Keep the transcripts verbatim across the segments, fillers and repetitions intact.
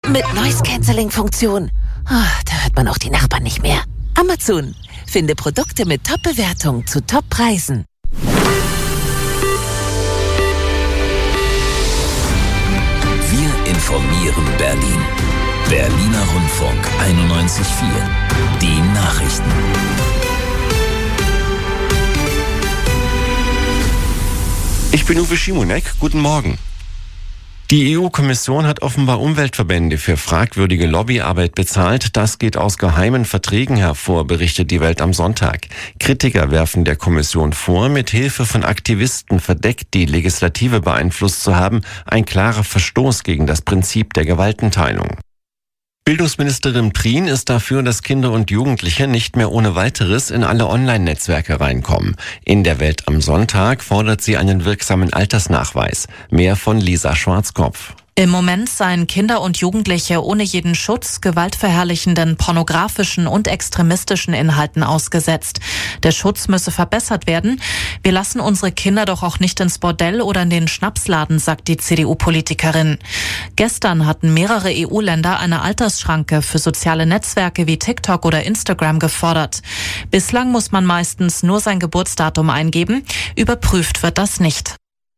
Mit Noise-Canceling-Funktion. Oh, da hört man auch die Nachbarn nicht mehr. Amazon. Finde Produkte mit Top-Bewertung zu Top-Preisen. Wir informieren Berlin. Berliner Rundfunk einundneunzig Komma vier. Die Nachrichten. Ich bin Uwe Schimonek. Guten Morgen. Die E U-Kommission hat offenbar Umweltverbände für fragwürdige Lobbyarbeit bezahlt. Das geht aus geheimen Verträgen hervor, berichtet die Welt am Sonntag. Kritiker werfen der Kommission vor, mit Hilfe von Aktivisten verdeckt die Legislative beeinflusst zu haben. Ein klarer Verstoß gegen das Prinzip der Gewaltenteilung. Bildungsministerin Prien ist dafür, dass Kinder und Jugendliche nicht mehr ohne weiteres in alle Online-Netzwerke reinkommen. In der Welt am Sonntag fordert sie einen wirksamen Altersnachweis. Mehr von Lisa Schwarzkopf. Im Moment seien Kinder und Jugendliche ohne jeden Schutz gewaltverherrlichenden, pornografischen und extremistischen Inhalten ausgesetzt. Der Schutz müsse verbessert werden. Wir lassen unsere Kinder doch auch nicht ins Bordell oder in den Schnapsladen, sagt die C D U-Politikerin. Gestern hatten mehrere E U-Länder eine Altersschranke für soziale Netzwerke wie TikTok oder Instagram gefordert. Bislang muss man meistens nur sein Geburtsdatum eingeben. Überprüft wird das nicht.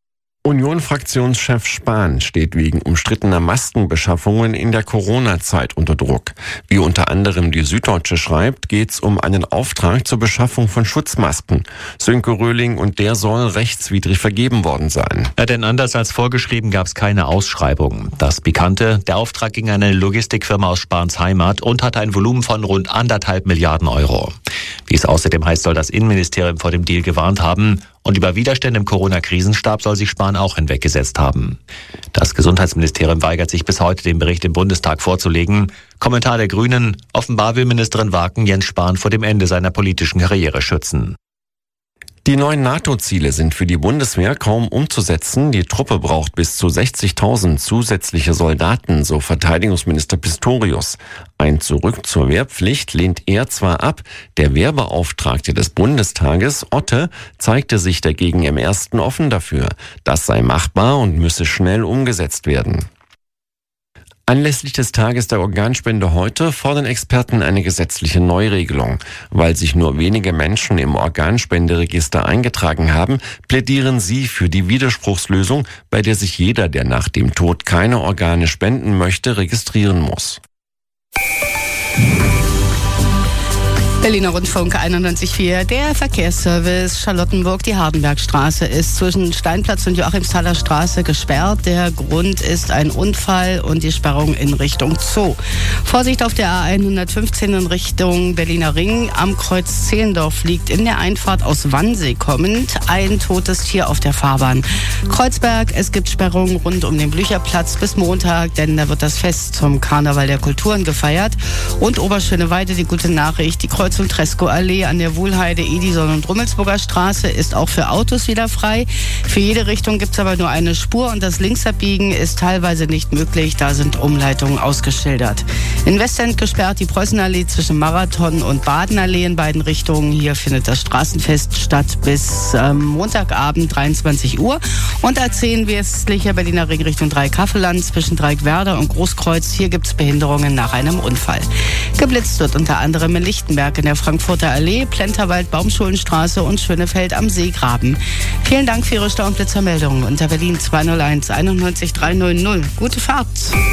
Union-Fraktionschef Spahn steht wegen umstrittener Maskenbeschaffungen in der Corona-Zeit unter Druck. Wie unter anderem die Süddeutsche schreibt, geht es um einen Auftrag zur Beschaffung von Schutzmasken. Sönke Röhling und der soll rechtswidrig vergeben worden sein. Ja, denn anders als vorgeschrieben gab es keine Ausschreibung. Das Pikante, der Auftrag ging an eine Logistikfirma aus Spahns Heimat und hatte ein Volumen von rund anderthalb Milliarden Euro. Wie es außerdem heißt, soll das Innenministerium vor dem Deal gewarnt haben. Und über Widerstände im Corona-Krisenstab soll sich Spahn auch hinweggesetzt haben. Das Gesundheitsministerium weigert sich bis heute, den Bericht im Bundestag vorzulegen. Kommentar der Grünen: Offenbar will Ministerin Waken Jens Spahn vor dem Ende seiner politischen Karriere schützen. Die neuen NATO-Ziele sind für die Bundeswehr kaum umzusetzen. Die Truppe braucht bis zu sechzigtausend zusätzliche Soldaten, so Verteidigungsminister Pistorius. Ein Zurück zur Wehrpflicht lehnt er zwar ab, der Wehrbeauftragte des Bundestages, Otte, zeigte sich dagegen im ersten offen dafür. Das sei machbar und müsse schnell umgesetzt werden. Anlässlich des Tages der Organspende heute fordern Experten eine gesetzliche Neuregelung. Weil sich nur wenige Menschen im Organspenderegister eingetragen haben, plädieren sie für die Widerspruchslösung, bei der sich jeder, der nach dem Tod keine Organe spenden möchte, registrieren muss. Berliner Rundfunk einundneunzig Komma vier, der Verkehrsservice Charlottenburg. Die Hardenbergstraße ist zwischen Steinplatz und Joachimsthaler Straße gesperrt. Der Grund ist ein Unfall und die Sperrung in Richtung Zoo. Vorsicht auf der A hundertfünfzehn in Richtung Berliner Ring. Am Kreuz Zehlendorf liegt in der Einfahrt aus Wannsee kommend ein totes Tier auf der Fahrbahn. Kreuzberg, es gibt Sperrungen rund um den Blücherplatz bis Montag, denn da wird das Fest zum Karneval der Kulturen gefeiert. Und Oberschöneweide, die gute Nachricht, die Kreuz und Tresco-Allee an der Wuhlheide, Edison und Rummelsburger Straße ist auch für Autos wieder frei. Für jede Richtung gibt es aber nur eine Spur und das Linksabbiegen ist teilweise nicht möglich. Da sind Umleitungen ausgeschildert. In Westend gesperrt die Preußenallee zwischen Marathon und Badenallee in beiden Richtungen. Hier findet das Straßenfest statt bis ähm, Montagabend dreiundzwanzig Uhr. Und A zehn westlicher Berliner Ring Richtung Dreikaffelland zwischen Dreieckwerder und Großkreuz. Hier gibt es Behinderungen nach einem Unfall. Geblitzt wird unter anderem in Lichtenberg in der Frankfurter Allee, Plenterwald, Baumschulenstraße und Schönefeld am Seegraben. Vielen Dank für Ihre Stau- und Blitzermeldungen unter Berlin zwei null eins einundneunzig dreihundert. Gute Fahrt!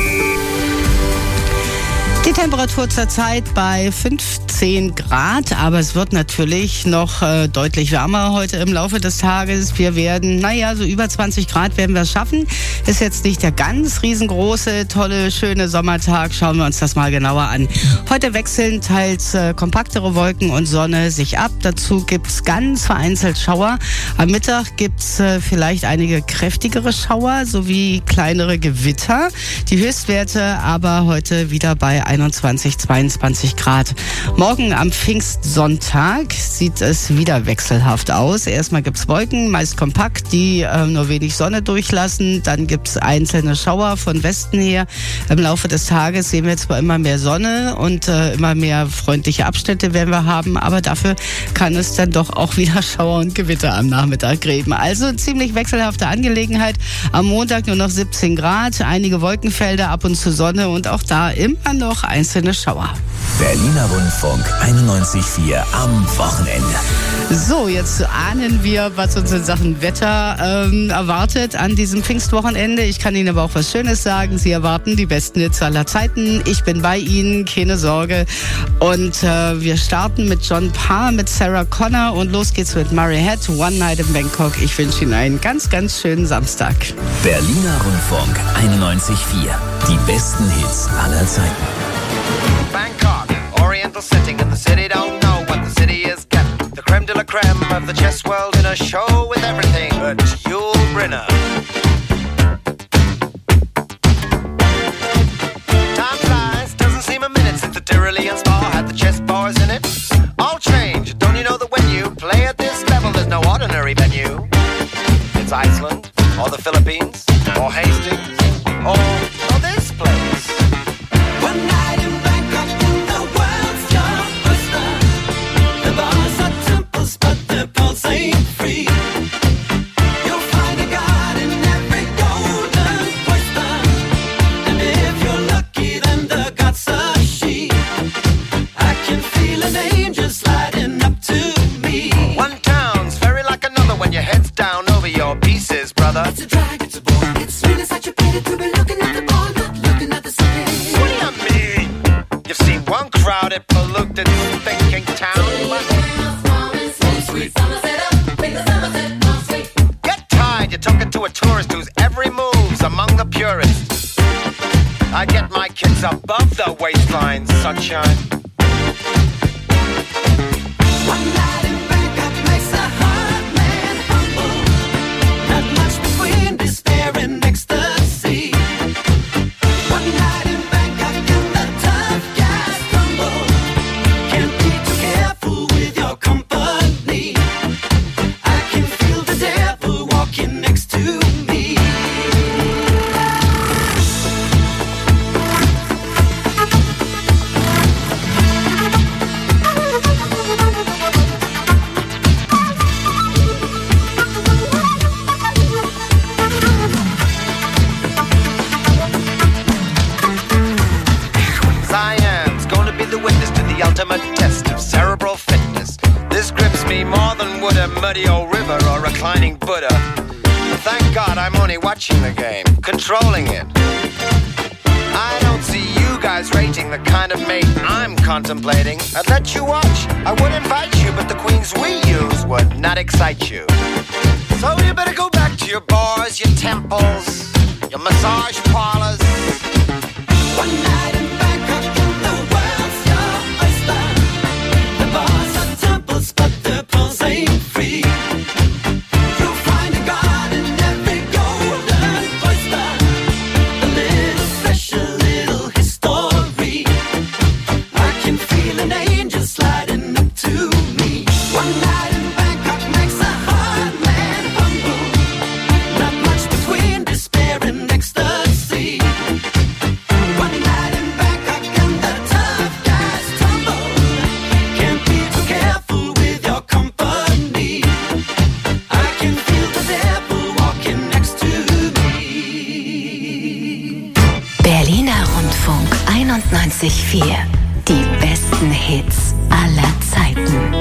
Die Temperatur zurzeit bei fünfzehn Grad, aber es wird natürlich noch äh, deutlich wärmer heute im Laufe des Tages. Wir werden, naja, so über zwanzig Grad werden wir es schaffen. Ist jetzt nicht der ganz riesengroße, tolle, schöne Sommertag. Schauen wir uns das mal genauer an. Heute wechseln teils äh, kompaktere Wolken und Sonne sich ab. Dazu gibt's ganz vereinzelt Schauer. Am Mittag gibt's äh, vielleicht einige kräftigere Schauer sowie kleinere Gewitter. Die Höchstwerte aber heute wieder bei einundzwanzig, zweiundzwanzig Grad. Morgen Morgen am Pfingstsonntag sieht es wieder wechselhaft aus. Erstmal gibt's Wolken, meist kompakt, die äh, nur wenig Sonne durchlassen. Dann gibt's einzelne Schauer von Westen her. Im Laufe des Tages sehen wir zwar immer mehr Sonne und äh, immer mehr freundliche Abschnitte werden wir haben, aber dafür kann es dann doch auch wieder Schauer und Gewitter am Nachmittag geben. Also ziemlich wechselhafte Angelegenheit. Am Montag nur noch siebzehn Grad, einige Wolkenfelder, ab und zu Sonne und auch da immer noch einzelne Schauer. Berliner Rundfunk einundneunzig Komma vier am Wochenende. So, jetzt ahnen wir, was uns in Sachen Wetter ähm, erwartet an diesem Pfingstwochenende. Ich kann Ihnen aber auch was Schönes sagen. Sie erwarten die besten Hits aller Zeiten. Ich bin bei Ihnen, keine Sorge. Und äh, wir starten mit John Parr, mit Sarah Connor und los geht's mit Murray Head, One Night in Bangkok. Ich wünsche Ihnen einen ganz, ganz schönen Samstag. Berliner Rundfunk einundneunzig Komma vier. Die besten Hits aller Zeiten. Bangkok, Oriental setting, and the city don't know what the city is getting. The creme de la creme of the chess world in a show with everything but Yul Brynner. Time flies, doesn't seem a minute since the Tyrolean spa had the chess bars in it. All change, don't you know that when you play at this level, there's no ordinary venue? It's Iceland, or the Philippines, or Hastings, or, or this place. One night in Bangkok, in the world's your oyster. The bars are temples, but their pulse ain't free. You'll find a god in every golden oyster. And if you're lucky, then the god's a she. I can feel an angel sliding up to me. One town's very like another when your head's down over your pieces, brother. It's a drag, it's a bore. It's really such a pity to be looking at the ball, not looking at the city. What do you mean? You've seen one crowded, polluted, thinking town. Get tired, you're talking to a tourist whose every move's among the purists. I get my kids above the waistline, sunshine. One night in Bangkok makes a hard man humble. Not much between despair and ecstasy. One night in Bangkok and the tough guys tumble. Can't be too careful with your company. I can feel the devil walking next to me. Cyan's gonna be the witness to the ultimate test of cerebral fitness. This grips me more than would a muddy old river or reclining Buddha. But thank God I'm only watching the game, controlling it. I don't see you guys rating the kind of mate I'm contemplating. I'd let you watch, I would invite you, but the queens we use would not excite you. So you better go back to your bars, your temples, your massage parlors. One night in Bangkok and the world's your oyster. The bars are temples, but the pulse ain't free. You'll find a god in every golden oyster. A little flesh, a little history. I can feel an angel sliding up to me. One night in Bangkok makes a hard man humble. Not much between despair and ecstasy. One night in Bangkok and the tough guys tumble. Can't be too careful with your company. I can feel the devil walking next to me. Berliner Rundfunk einundneunzig Komma vier. Die besten Hits aller Zeiten.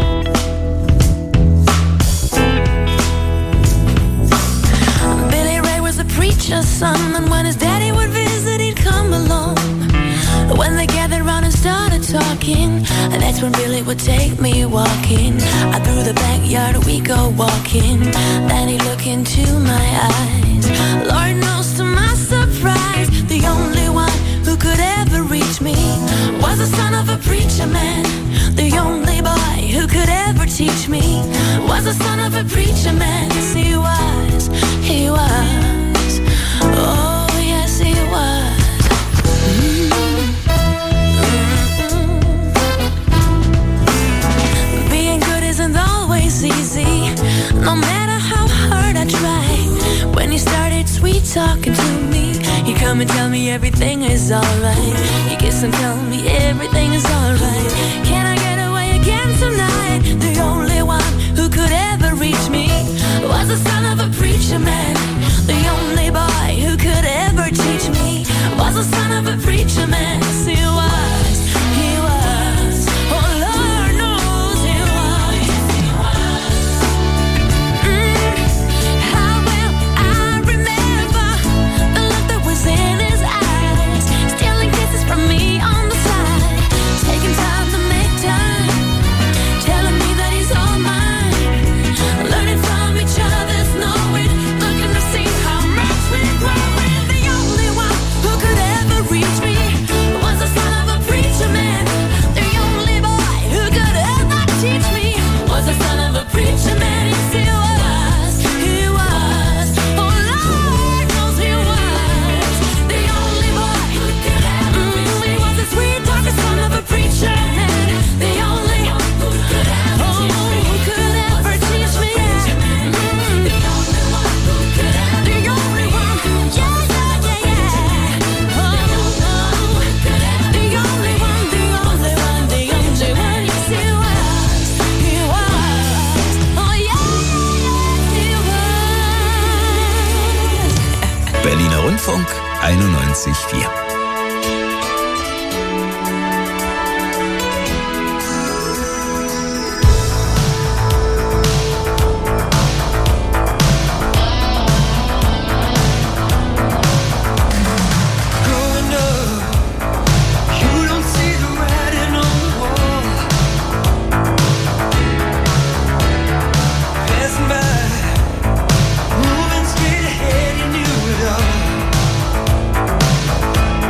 Billy Ray was a preacher's son, and when his daddy would visit, he'd come along. When they gathered round and started talking, and that's when Billy would take me walking. Out through the backyard we go walking. Then he'd look into my eyes. Lord knows to my surprise, the only one who could ever reach me was the son of a preacher man. The only boy who could ever teach me was the son of a preacher man. Yes, he was, he was. Oh, yes, he was. Mm-hmm. Come and tell me everything is alright. You kiss and tell me everything is alright. Can I get away again tonight? The only one who could ever reach me was the son of a preacher man. The only boy who could ever teach me was the son of a preacher man. He was, he was, oh Lord knows he was. Mm, how well I remember the look that was in his eyes, stealing kisses from me on the side, taking time to make time, telling me that he's all mine, learning from each other's knowing, looking to see how much we grow. The only one who could ever reach me was the son of a preacher man. The only boy who could ever teach me was the son of a preacher man. Yes, he was, he was, oh Lord knows he was. The only boy who could ever reach me was the sweet talking son of a preacher man. The only one who could ever teach me, mm, the only one who could ever, the only one, yeah, yeah, yeah, yeah. Oh, oh, the only one, the only one, the only one. Yes, he was, he was. Oh, yeah, he was. Berliner Rundfunk einundneunzig Komma vier. Growing up, you don't see the writing on the wall. Passing by, moving straight ahead, you knew it all.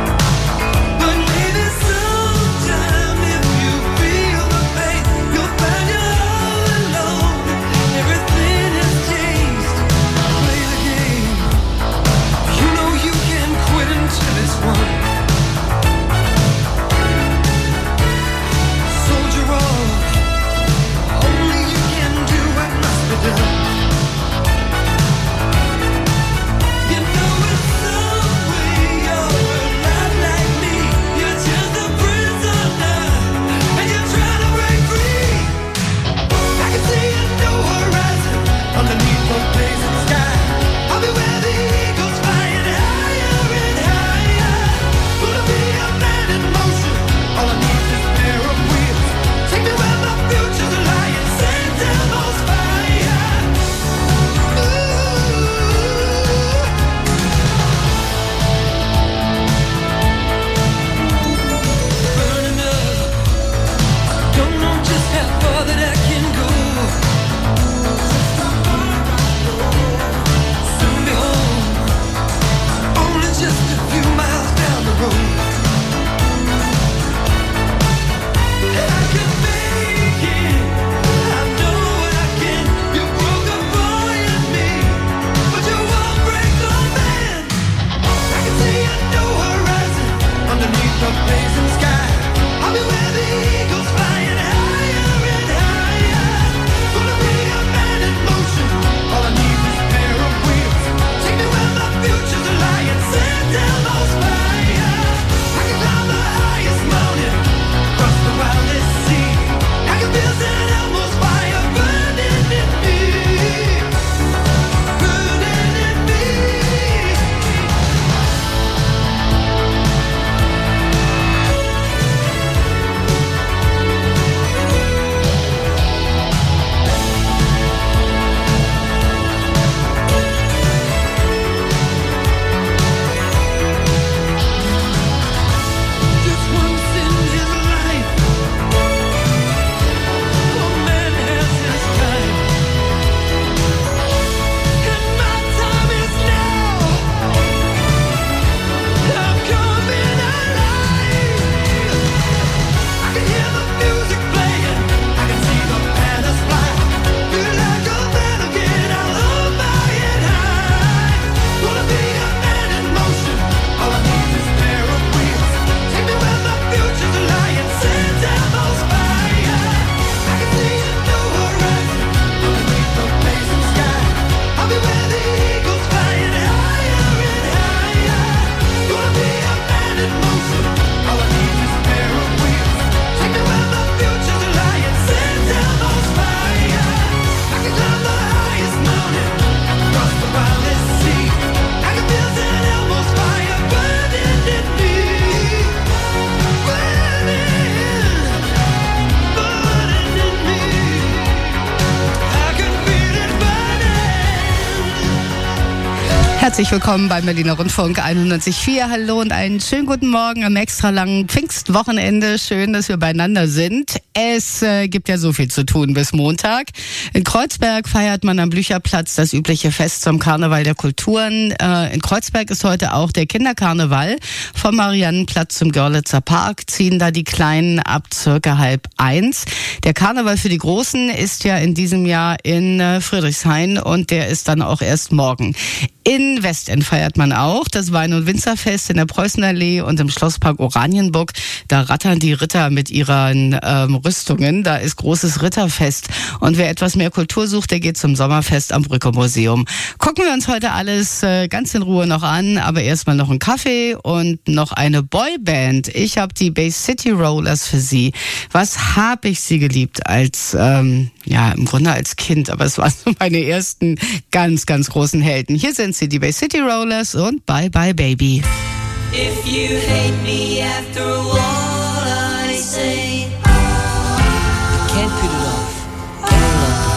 Herzlich willkommen beim Berliner Rundfunk einundneunzig Komma vier. Hallo und einen schönen guten Morgen am extra langen Pfingstwochenende. Schön, dass wir beieinander sind. Es äh, gibt ja so viel zu tun bis Montag. In Kreuzberg feiert man am Blücherplatz das übliche Fest zum Karneval der Kulturen. Äh, in Kreuzberg ist heute auch der Kinderkarneval. Vom Mariannenplatz zum Görlitzer Park ziehen da die Kleinen ab circa halb eins. Der Karneval für die Großen ist ja in diesem Jahr in äh, Friedrichshain und der ist dann auch erst morgen. In Westend feiert man auch das Wein- und Winzerfest in der Preußenallee und im Schlosspark Oranienburg. Da rattern die Ritter mit ihren ähm, Rüstungen. Da ist großes Ritterfest. Und wer etwas mehr Kultur sucht, der geht zum Sommerfest am Brücke-Museum. Gucken wir uns heute alles äh, ganz in Ruhe noch an, aber erstmal noch einen Kaffee und noch eine Boyband. Ich habe die Bay City Rollers für Sie. Was habe ich sie geliebt als, ähm, ja, im Grunde als Kind, aber es waren so meine ersten ganz, ganz großen Helden. Hier sind sie, die Bay City Rollers und Bye Bye Baby. If you hate me after all I say, can't put it off, can't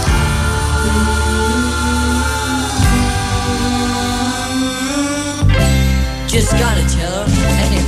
love. Just gotta tell her anyway.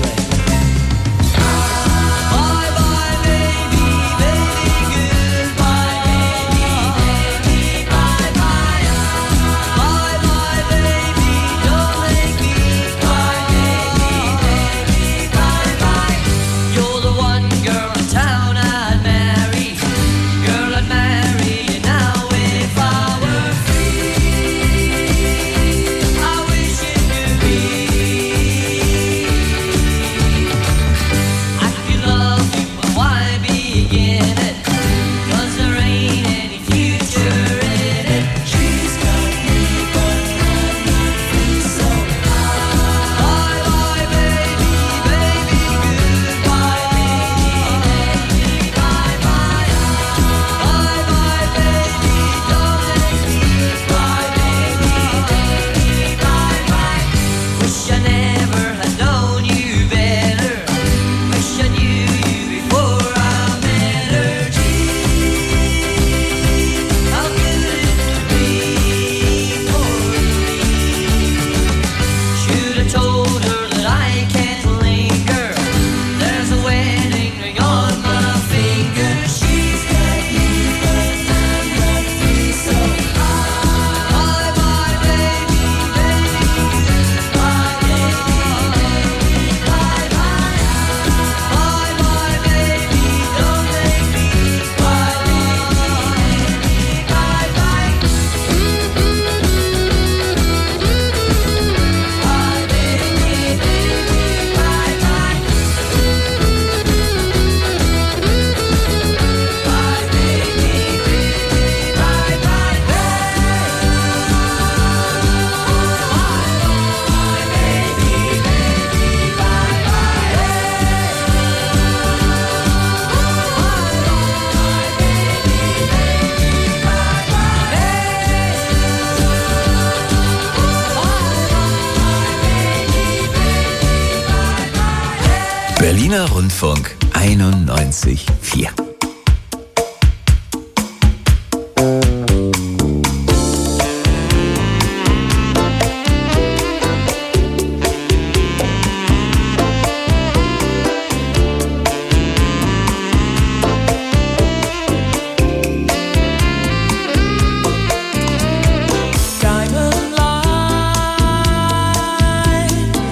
Berliner Rundfunk einundneunzig Komma vier.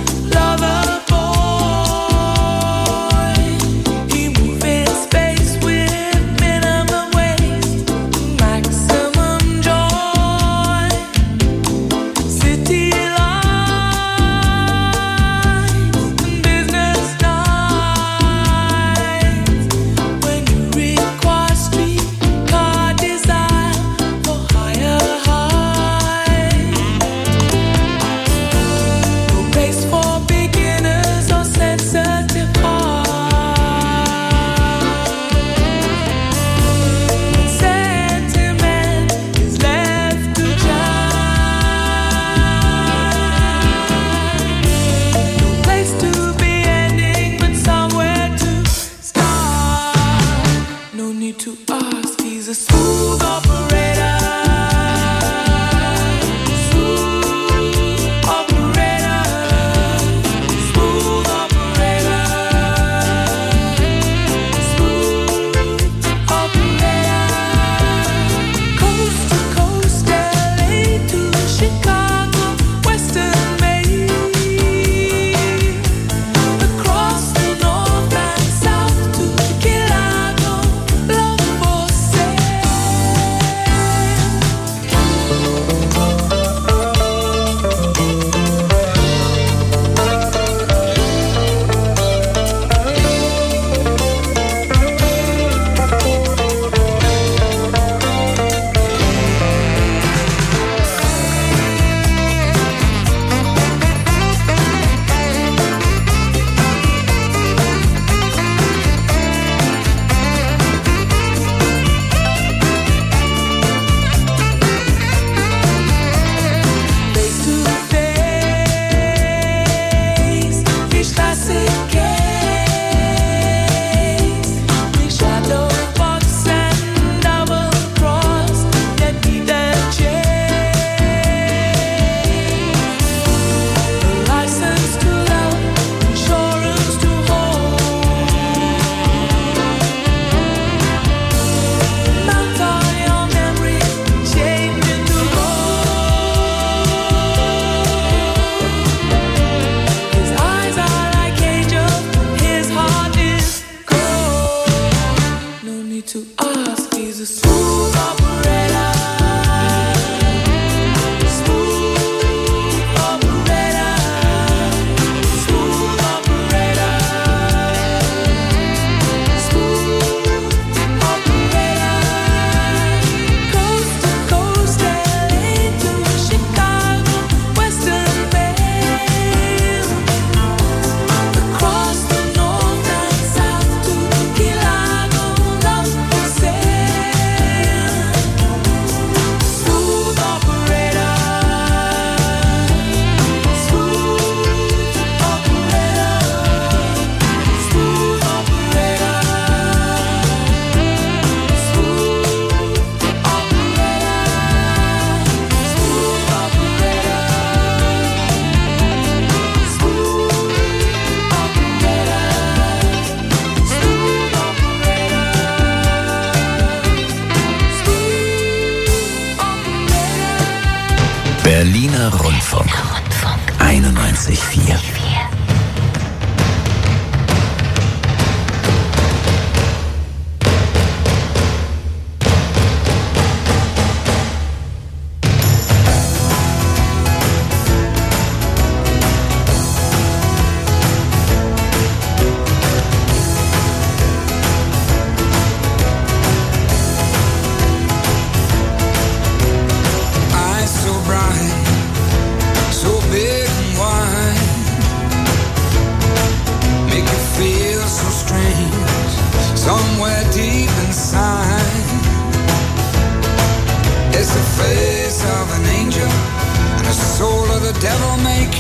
Space with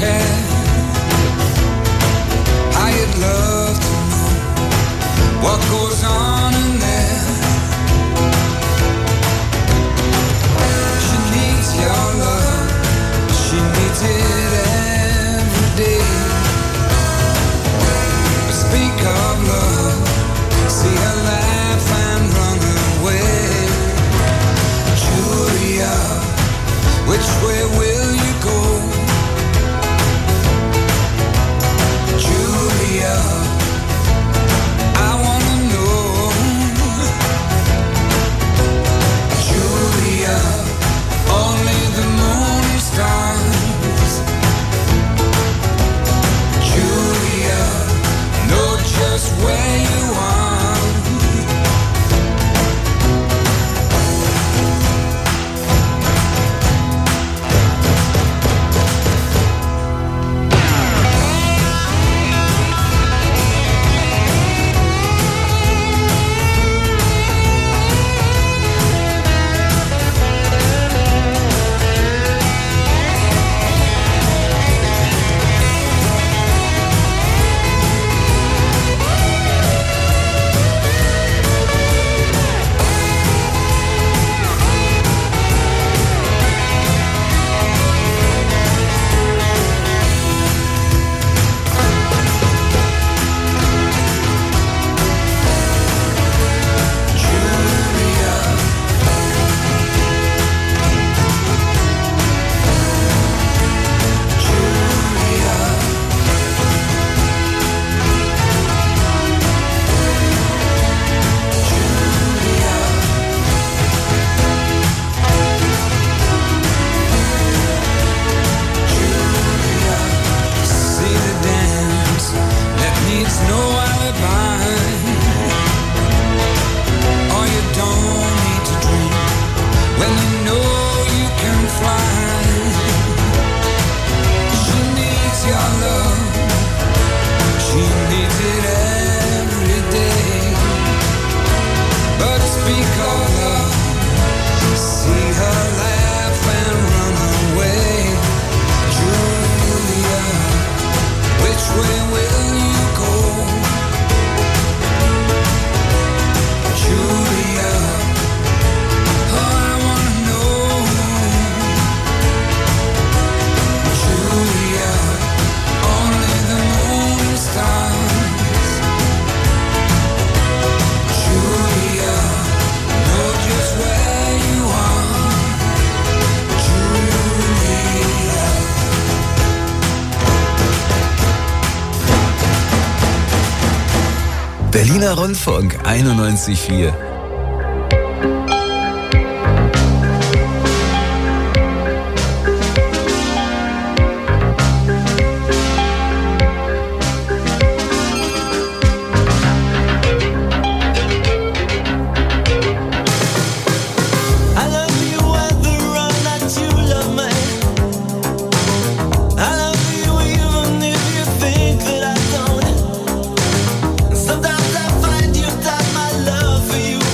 care. I'd love to know what goes on in there. She needs your love, she needs it every day. But speak of love, see her laugh and run away. Julia, which way will you go? Julia, I wanna know. Julia, only the moon and stars. Julia, know just where you are. Berliner Rundfunk einundneunzig Komma vier. Sometimes I find you doubt my love for you.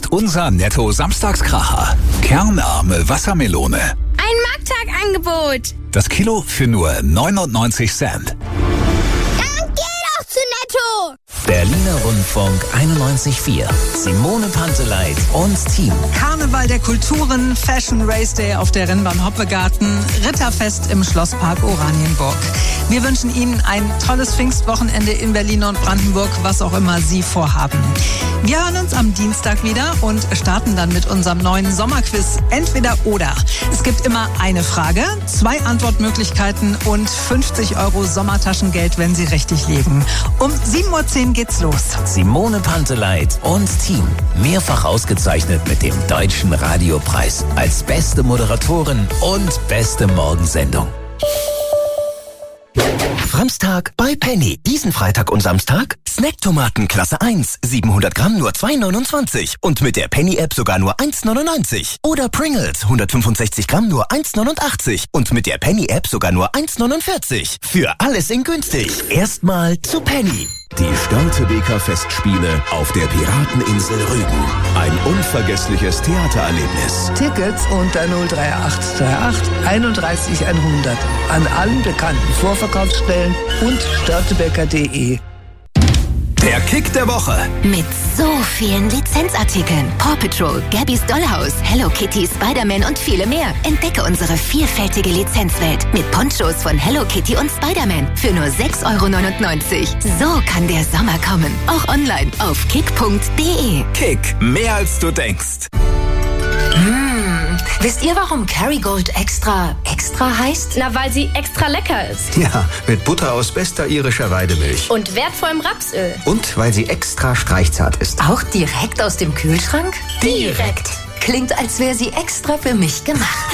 unser Netto-Samstagskracher. Kernarme Wassermelone. Ein Markttagangebot. Das Kilo für nur neunundneunzig Cent. Dann geh doch zu Netto. Berliner Rundfunk einundneunzig Komma vier. Simone Panteleit und Team. Karneval der Kulturen, Fashion Race Day auf der Rennbahn Hoppegarten, Ritterfest im Schlosspark Oranienburg. Wir wünschen Ihnen ein tolles Pfingstwochenende in Berlin und Brandenburg, was auch immer Sie vorhaben. Wir hören uns am Dienstag wieder und starten dann mit unserem neuen Sommerquiz Entweder oder. Es gibt immer eine Frage, zwei Antwortmöglichkeiten und fünfzig Euro Sommertaschengeld, wenn Sie richtig liegen. Um sieben Uhr zehn geht's los. Simone Panteleit und Team. Mehrfach ausgezeichnet mit dem Deutschen Radiopreis als beste Moderatorin und beste Morgensendung. Samstag bei Penny. Diesen Freitag und Samstag Snacktomaten Klasse eins. siebenhundert Gramm nur zwei neunundzwanzig. Und mit der Penny-App sogar nur eins neunundneunzig. Oder Pringles hundertfünfundsechzig Gramm nur eins neunundachtzig. Und mit der Penny-App sogar nur eins neunundvierzig. Für alles in günstig. Erstmal zu Penny. Die Störtebeker Festspiele auf der Pirateninsel Rügen. Ein unvergessliches Theatererlebnis. Tickets unter null drei acht drei acht einunddreißig hundert an allen bekannten Vorverkaufsstellen und störtebeker punkt de. Der Kick der Woche. Mit so vielen Lizenzartikeln. Paw Patrol, Gabby's Dollhouse, Hello Kitty, Spider-Man und viele mehr. Entdecke unsere vielfältige Lizenzwelt mit Ponchos von Hello Kitty und Spider-Man für nur sechs Euro neunundneunzig. So kann der Sommer kommen. Auch online auf kick punkt de. Kick, mehr als du denkst. Mmh. Wisst ihr, warum Kerrygold extra extra heißt? Na, weil sie extra lecker ist. Ja, mit Butter aus bester irischer Weidemilch. Und wertvollem Rapsöl. Und weil sie extra streichzart ist. Auch direkt aus dem Kühlschrank? Direkt. Klingt, als wäre sie extra für mich gemacht.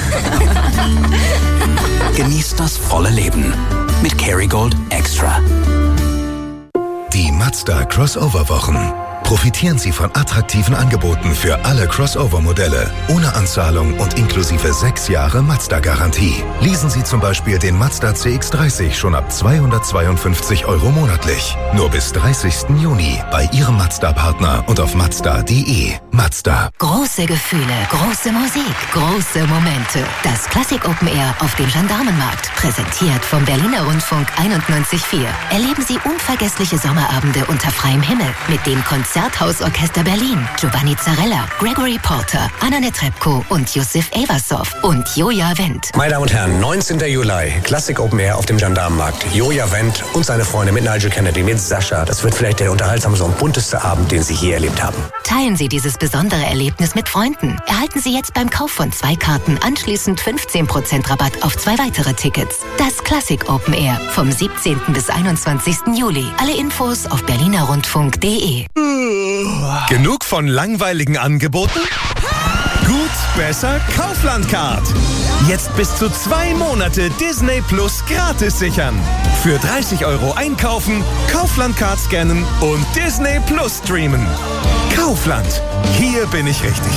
Genießt das volle Leben mit Kerrygold Extra. Die Mazda Crossover-Wochen. Profitieren Sie von attraktiven Angeboten für alle Crossover-Modelle, ohne Anzahlung und inklusive sechs Jahre Mazda-Garantie. Leasen Sie zum Beispiel den Mazda C X dreißig schon ab zweihundertzweiundfünfzig Euro monatlich. Nur bis dreißigsten Juni bei Ihrem Mazda-Partner und auf mazda punkt de. Mazda. Große Gefühle, große Musik, große Momente. Das Klassik Open Air auf dem Gendarmenmarkt. Präsentiert vom Berliner Rundfunk einundneunzig Komma vier. Erleben Sie unvergessliche Sommerabende unter freiem Himmel mit dem Konzerthausorchester Berlin, Giovanni Zarella, Gregory Porter, Anna Netrebko und Yusuf Eversov und Joja Wendt. Meine Damen und Herren, neunzehnten Juli, Klassik Open Air auf dem Gendarmenmarkt. Joja Wendt und seine Freunde mit Nigel Kennedy, mit Sascha. Das wird vielleicht der unterhaltsamste und bunteste Abend, den Sie je erlebt haben. Teilen Sie dieses besondere Erlebnis mit Freunden. Erhalten Sie jetzt beim Kauf von zwei Karten anschließend fünfzehn Prozent Rabatt auf zwei weitere Tickets. Das Klassik Open Air vom siebzehnten bis einundzwanzigsten Juli. Alle Infos auf berlinerrundfunk punkt de. Genug von langweiligen Angeboten? Gut, besser, Kaufland-Card. Jetzt bis zu zwei Monate Disney Plus gratis sichern. Für dreißig Euro einkaufen, Kaufland-Card scannen und Disney Plus streamen. Kaufland. Hier bin ich richtig.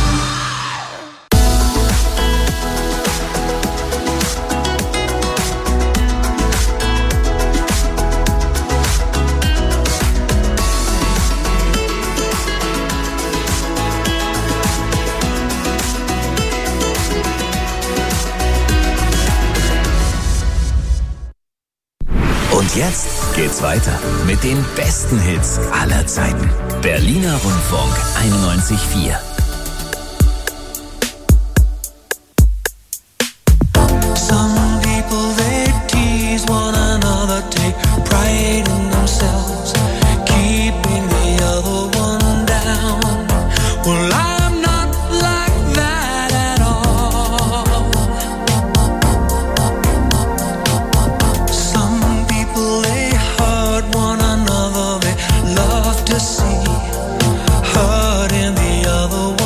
Und jetzt geht's weiter mit den besten Hits aller Zeiten. Berliner Rundfunk einundneunzig Komma vier. Some people they tease one another, take pride in themselves, keeping the other one down. Well, I'm not like that at all. Some people they hurt one another, they love to see hurt in the other one.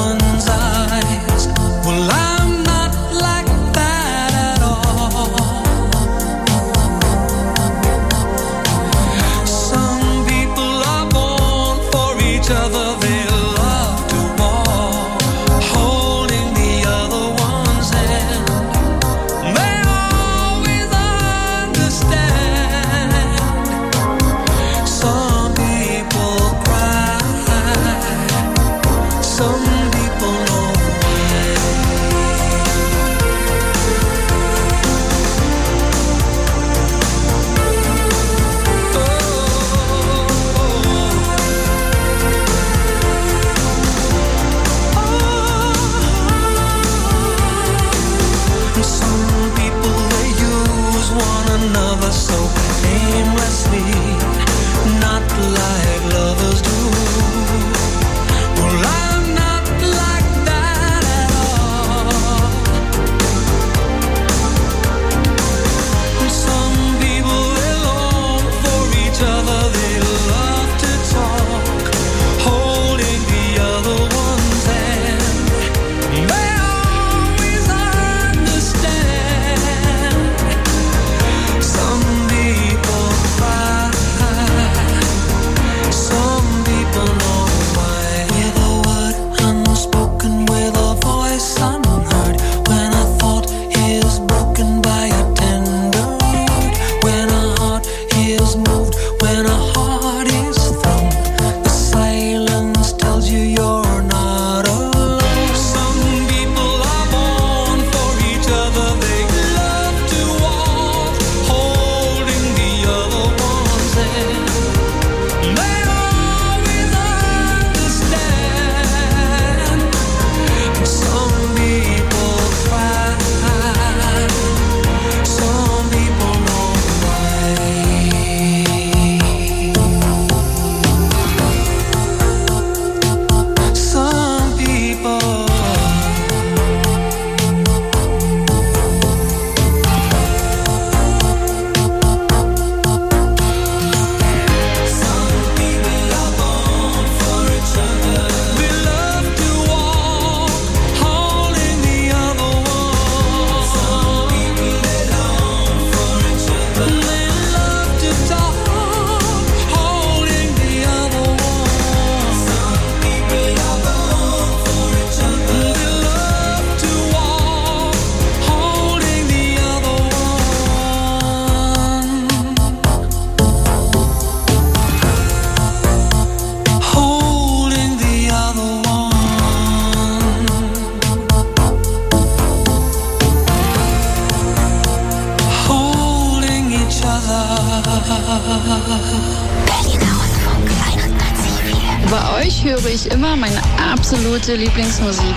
höre ich immer meine absolute Lieblingsmusik.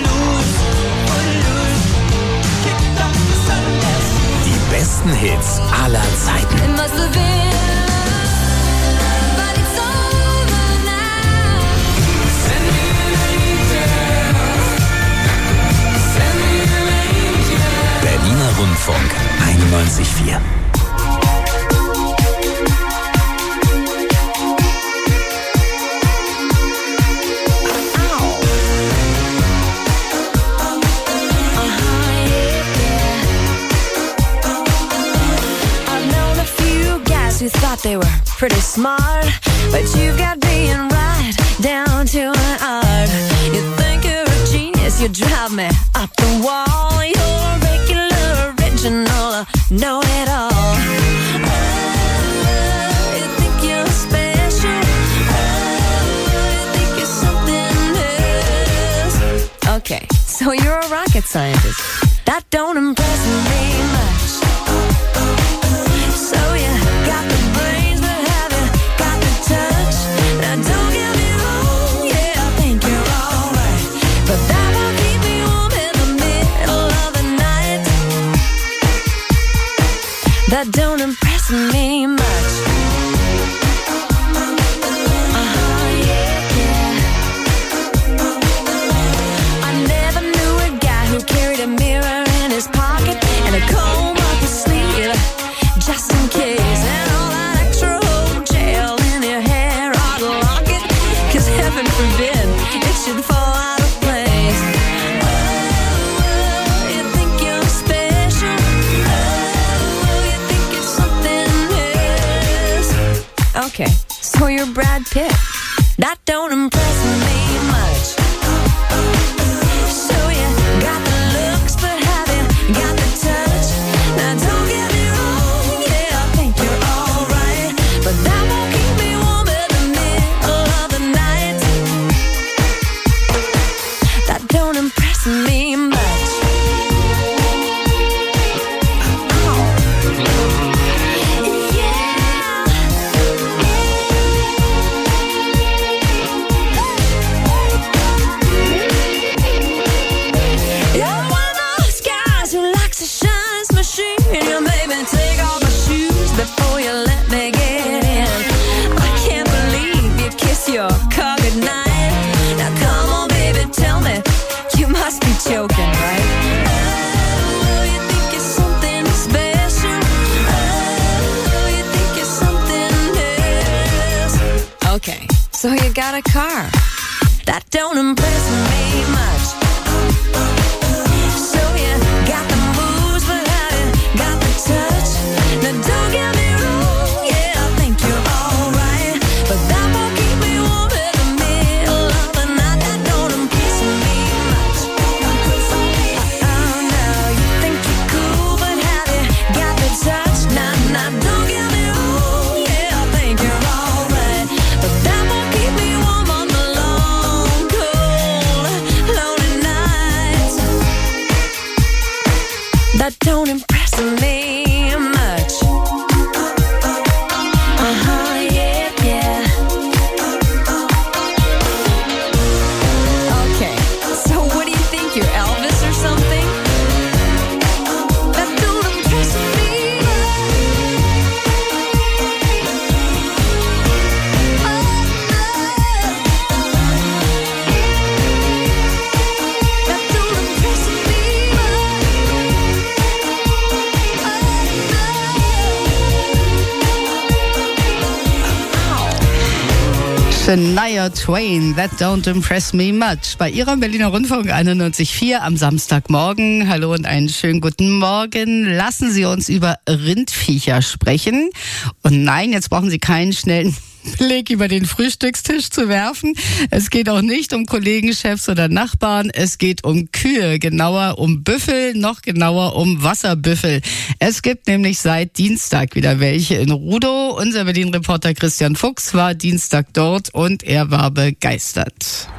Die besten Hits aller Zeiten. Berliner Rundfunk einundneunzig Komma vier. Who thought they were pretty smart, but you've got being right down to an art. You think you're a genius, you drive me up the wall. You're regular, original, know it all. Oh, you think you're special. Oh, you think you're something else. Okay, so you're a rocket scientist. That don't impress me much. So you got the brains, but have you got the touch? Now don't get me wrong, yeah, I think you're alright, but that won't keep me warm in the middle of the night. That don't impress me much. Uh-huh, yeah, yeah. I never knew a guy who carried a mirror in his pocket and a comb up his sleeve, just in case. And all that extra old gel in your hair, I'd lock it, cause heaven forbid it should fall out of place. Oh, you think you're special. Oh, you think it's something else. Okay, so you're Brad Pitt. That don't impress me much. So you got the looks, but have you got the touch? Now don't get me wrong, yeah, I think you're alright, but that won't keep me warm in the middle of the night. That don't impress me much. You're one of those guys who likes to shine his machine. You made me take off my shoes before you let me get in. I can't believe you kiss your car goodnight. Now come on, baby, tell me, you must be joking, right? Oh, you think you're something special. Oh, you think you're something else. Okay, so you got a car. That don't impress me much. So you got the moves, but have you got the touch? Now don't get me wrong, yeah, I think you're alright, but that won't keep me warm in the middle of the night. That don't impress me much. Oh no, you think you're cool, but have you got the touch? Now, now don't get me wrong, yeah, I think you're alright, but that won't keep me warm on the long, cold, lonely nights. That don't impress me much. Uh-huh, yeah, yeah. Okay, so what do you think, you're Elvis or something? That don't impress me That don't impress me Shania Twain, That Don't Impress Me Much. Bei Ihrer Berliner Rundfunk einundneunzig Komma vier am Samstagmorgen. Hallo und einen schönen guten Morgen. Lassen Sie uns über Rindviecher sprechen. Und nein, jetzt brauchen Sie keinen schnellen Blick über den Frühstückstisch zu werfen. Es geht auch nicht um Kollegen, Chefs oder Nachbarn. Es geht um Kühe, genauer um Büffel, noch genauer um Wasserbüffel. Es gibt nämlich seit Dienstag wieder welche in Rudow. Unser Berlin-Reporter Christian Fuchs war Dienstag dort und er war begeistert.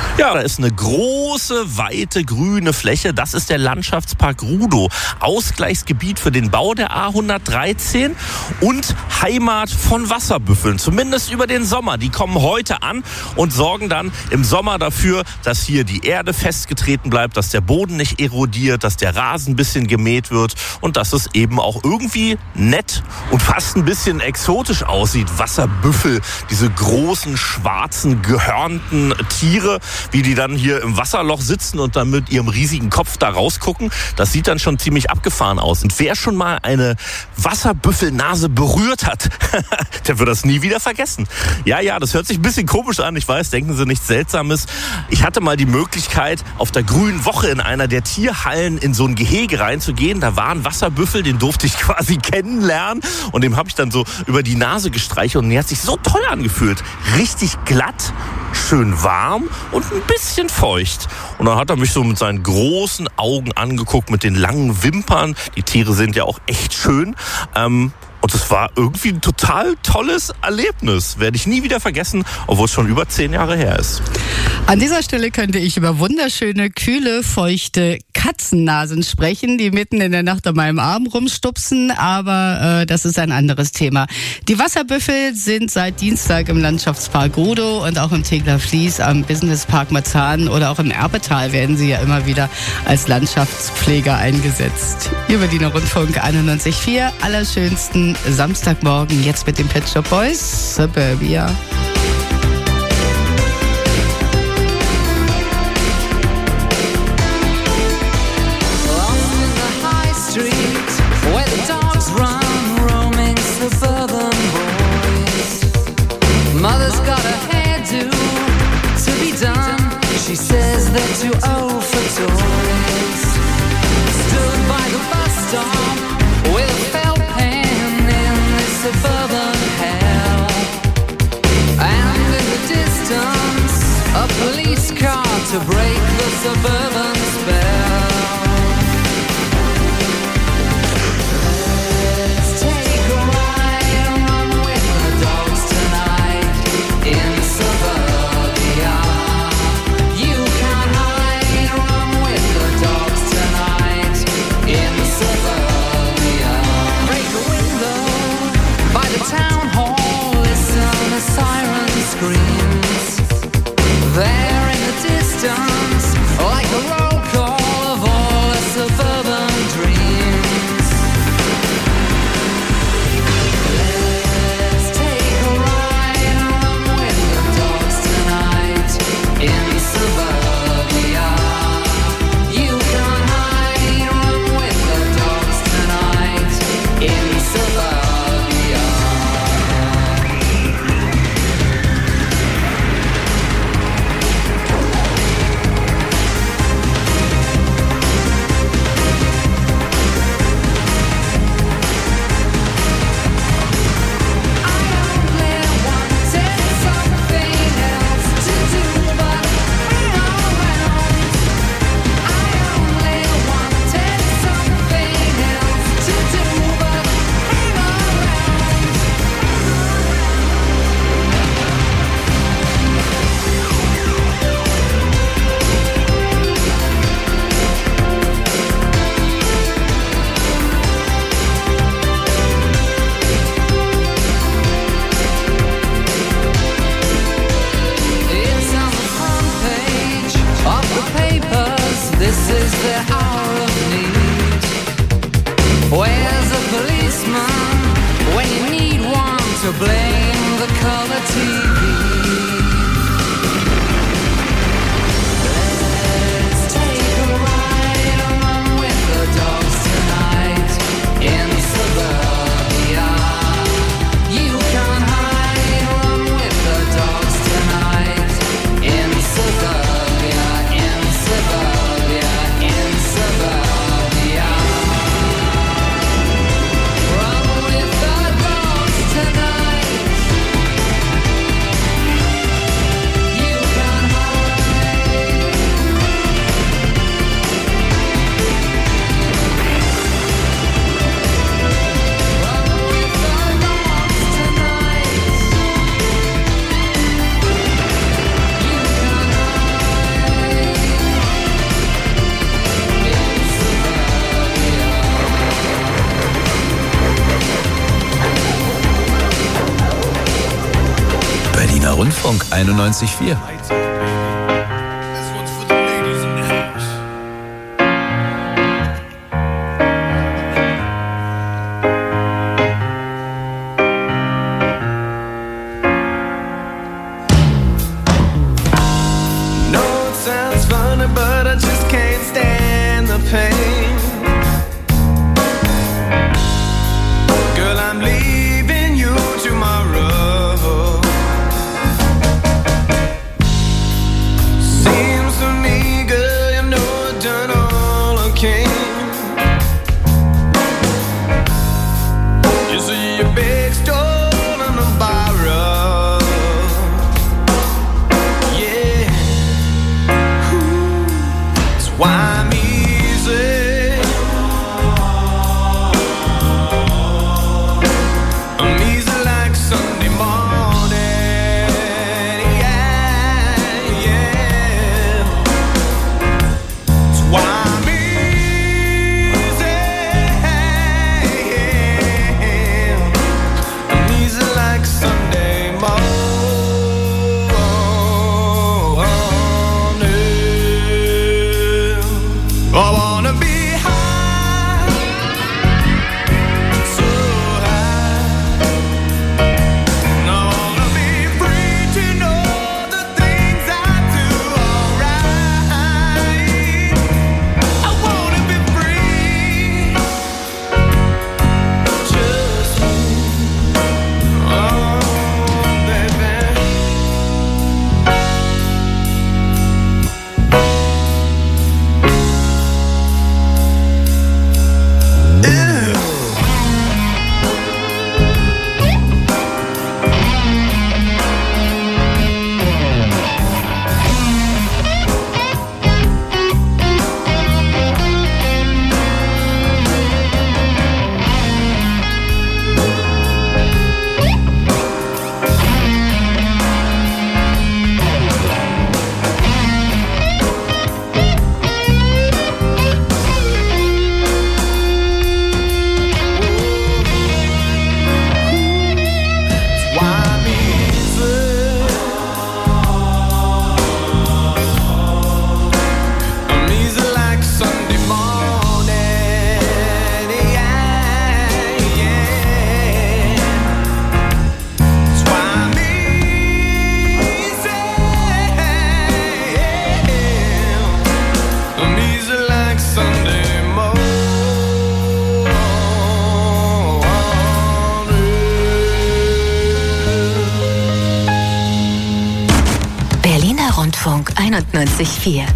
Ja, da ist eine große, weite, grüne Fläche. Das ist der Landschaftspark Rudow. Ausgleichsgebiet für den Bau der A hundertdreizehn und Heimat von Wasserbüffeln. Zumindest über den Sommer. Die kommen heute an und sorgen dann im Sommer dafür, dass hier die Erde festgetreten bleibt, dass der Boden nicht erodiert, dass der Rasen ein bisschen gemäht wird und dass es eben auch irgendwie nett und fast ein bisschen exotisch aussieht. Wasserbüffel, diese großen, schwarzen, gehörnten Tiere, wie die dann hier im Wasserloch sitzen und dann mit ihrem riesigen Kopf da rausgucken. Das sieht dann schon ziemlich abgefahren aus. Und wer schon mal eine Wasserbüffelnase berührt hat, der wird das nie wieder vergessen. Ja, ja, das hört sich ein bisschen komisch an. Ich weiß, denken Sie nichts Seltsames. Ich hatte mal die Möglichkeit, auf der Grünen Woche in einer der Tierhallen in so ein Gehege reinzugehen. Da war ein Wasserbüffel, den durfte ich quasi kennenlernen. Und dem habe ich dann so über die Nase gestreichelt. Und der hat sich so toll angefühlt. Richtig glatt, schön warm und ein bisschen feucht. Und dann hat er mich so mit seinen großen Augen angeguckt, mit den langen Wimpern. Die Tiere sind ja auch echt schön. Ähm, und es war irgendwie ein total tolles Erlebnis. Werde ich nie wieder vergessen, obwohl es schon über zehn Jahre her ist. An dieser Stelle könnte ich über wunderschöne, kühle, feuchte Katzennasen sprechen, die mitten in der Nacht an meinem Arm rumstupsen, aber äh, das ist ein anderes Thema. Die Wasserbüffel sind seit Dienstag im Landschaftspark Rudow und auch im Tegeler Fließ, am Businesspark Marzahn oder auch im Erbetal werden sie ja immer wieder als Landschaftspfleger eingesetzt. Hier Berliner Rundfunk einundneunzig Komma vier, allerschönsten Samstagmorgen, jetzt mit den Pet Shop Boys, Suburbia. Mother's got a hairdo to be done. She says they're too old for toys. Stood by the bus stop with a felt pen in this suburban hell. And in the distance, a police car to break the suburban spell. Let's take a ride and run with the dogs tonight. In suburbia, you can't hide. Run with the dogs tonight. In suburbia, break a window by the town hall. Listen, a siren screams. There in the distance, like a roll call of all the suburban dreams. Let's take a ride and run with the dogs tonight. In suburbia, you can't hide. Run with the dogs tonight. In suburbia. It's on the front page of the papers. This is the hour of need. Where's a policeman when you need one to blame the color T V? Let's take a ride and run with the dogs tonight. In suburbia, you can't hide. Run with the dogs tonight. In suburbia, in suburbia, in suburbia. Rundfunk einundneunzig Komma vier. Rundfunk einundneunzig Komma vier.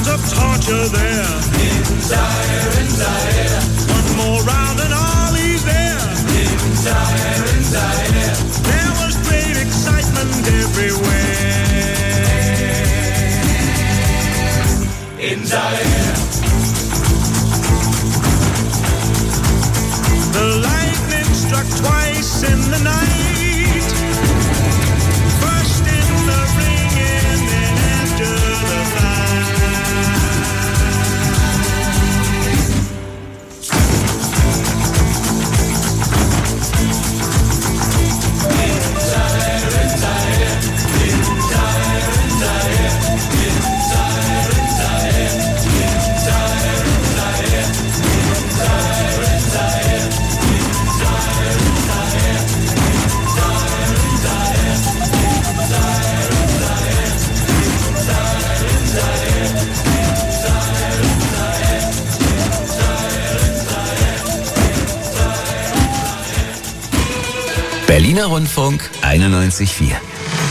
sounds of torture there. In Zaire, in Zaire. One more round and Ali's there. In Zaire, in Zaire. There was great excitement everywhere. In Zaire. The lightning struck twice in the night. First in the ring and then after the fight. In Zaire, in Zaire, in Zaire, in Zaire, in Zaire, in Zaire, in Zaire, in Zaire, in Zaire, in Zaire. Berliner Rundfunk einundneunzig Komma vier.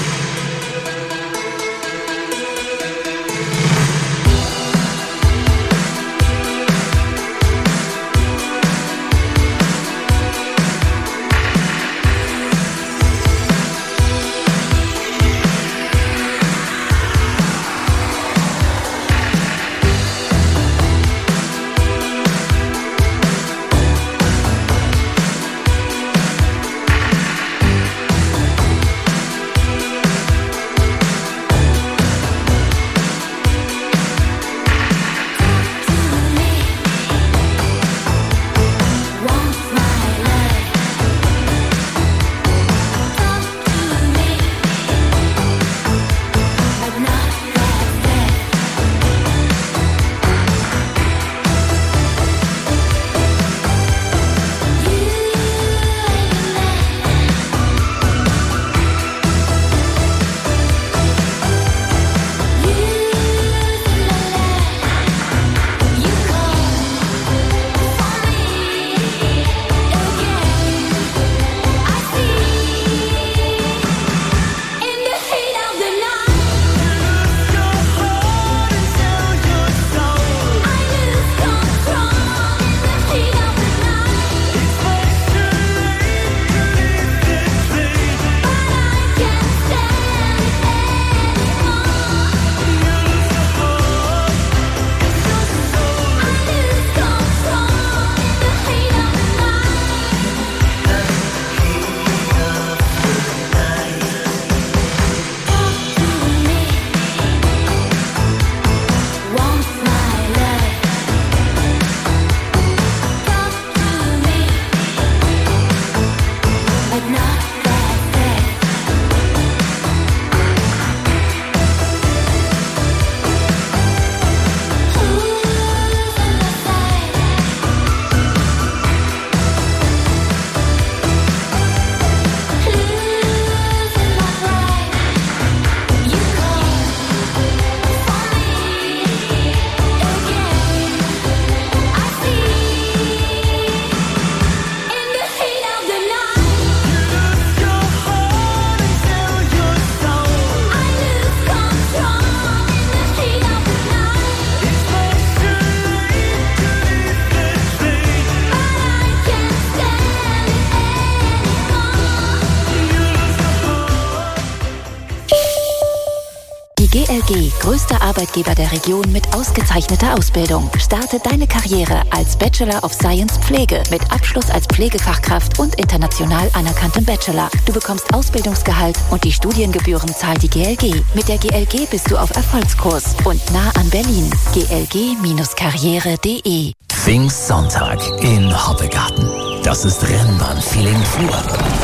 G L G, größter Arbeitgeber der Region mit ausgezeichneter Ausbildung. Starte deine Karriere als Bachelor of Science Pflege mit Abschluss als Pflegefachkraft und international anerkanntem Bachelor. Du bekommst Ausbildungsgehalt und die Studiengebühren zahlt die G L G. Mit der G L G bist du auf Erfolgskurs und nah an Berlin. G L G Karriere punkt de. Pfingstsonntag in Hoppegarten. Das ist Rennbahn-Feeling pur.